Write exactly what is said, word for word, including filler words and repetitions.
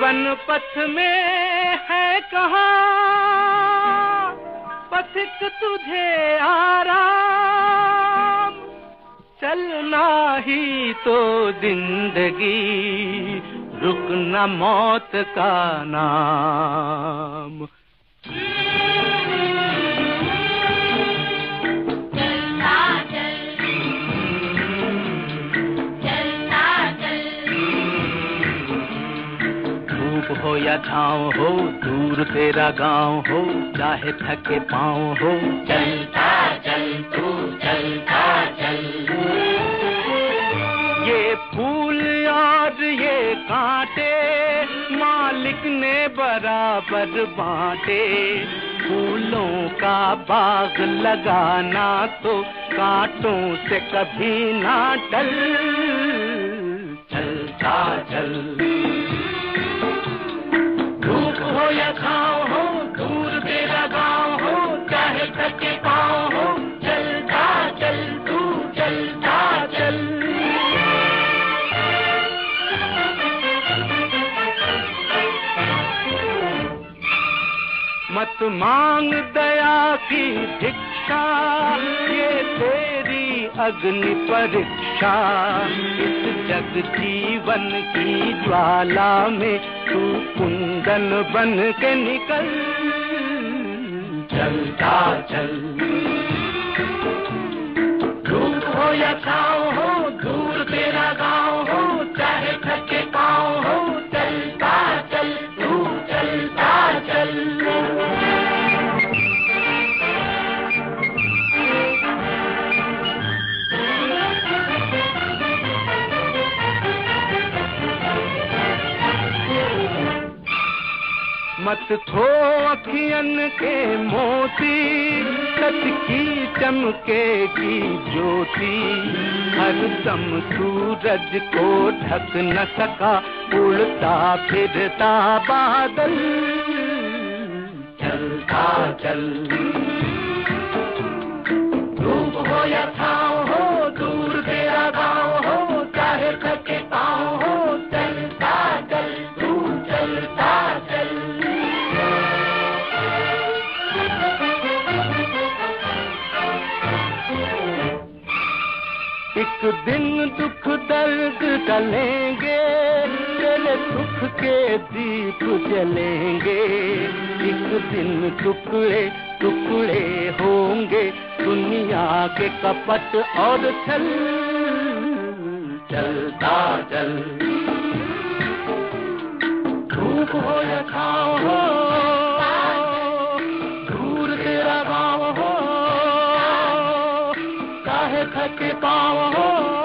जीवन पथ में है कहाँ पथिक तुझे आराम, चलना ही तो जिंदगी, रुकना मौत का नाम। हो या छाँव हो, दूर तेरा गांव हो, चाहे थके पाँव हो, चलता चल तू चलता चल। ये फूल और ये कांटे मालिक ने बराबर बांटे, फूलों का बाग लगाना तो कांटों से कभी ना टल, चलता चल। हो या छाँव हो, दूर तेरा गाँव हो, चाहे थके पाँव हो, चलता चल तू चलता चल। मत मांग दया की भिक्षा, ये तेरी अग्नि परीक्षा, इस जग जीवन की ज्वाला में तू कुंदन बन के निकल, चलता चल। धूप हो या छाँव हो, दूर तेरा गाँव हो, चाहे थके पाँव हो, चलता चल तू चलता चल। मत खो अखियन के मोती, सच की चमकेगी ज्योति, हर दम सूरज को ढक न सका उड़ता फिरता बादल, चलता चल। धूप हो या छाँव हो, दूर तेरा गाँव हो, चाहे थके पाँव हो, चलता चल तू चलता चल। एक दिन दुख दर्द टलेंगे, तेरे सुख के दीप जलेंगे, एक दिन टुकड़े टुकड़े होंगे दुनिया के कपट और छल, चलता चल। धूप हो या छाँव हो, दूर तेरा गाँव हो, चाहे थके पाँव हो,